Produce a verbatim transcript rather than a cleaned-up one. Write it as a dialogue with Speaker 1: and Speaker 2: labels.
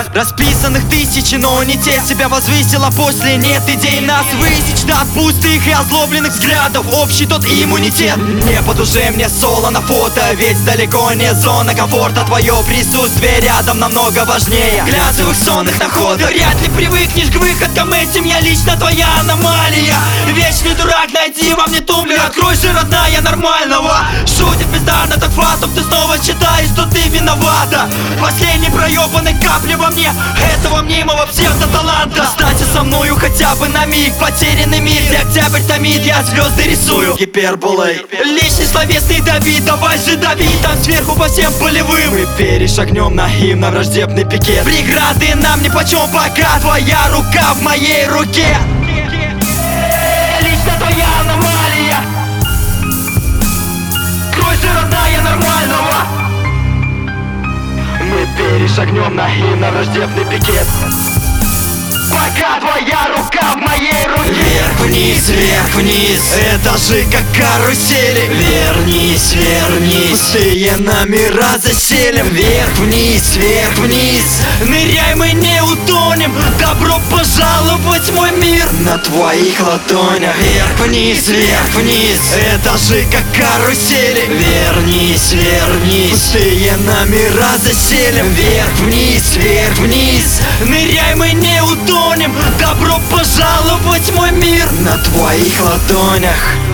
Speaker 1: Расписанных тысячи, но не те. Себя возвысила после, нет идей нас высечь от пустых и озлобленных взглядов. Общий тот иммунитет. Не по душе мне соло на фото, ведь далеко не зона комфорта. Твое присутствие рядом намного важнее глянцевых сонных находок. Вряд ли привыкнешь к выходкам этим, я лично твоя аномалия. Вечный дурак, найди во мне тумблер. Открой же, родная, нормального. Шутит бездарно так фатом, ты снова считаешь, что ты виновата. Последней проебанной капли во мне этого мнимого псевдоталанта. Останься со мною хотя бы на миг. Потерянный мир, где октябрь томит, я звезды рисую гиперболой. Личный словесный Давид, давай же дави там сверху по всем полевым. Мы перешагнем на им, на враждебный пикет. Преграды нам нипочем, пока твоя рука в моей руке. Лично твоя аномалия. Крой же, родная, нормального. Мы перешагнем на им, на враждебный пикет. Пока твоя рука в моей руке. Вверх-вниз, вверх-вниз, этажи как карусели. Вернись, вернись, пустые номера заселим. Вверх-вниз, вверх-вниз, ныряй, мы не утонем. Добро пожаловать в мой мир на твоих ладонях. Вверх-вниз, вверх-вниз, этажи как карусели. Вернись, вернись, пустые номера заселим. Вверх-вниз, вверх-вниз, ныряй, мы не утонем. Добро пожаловать в мой мир на твоих ладонях.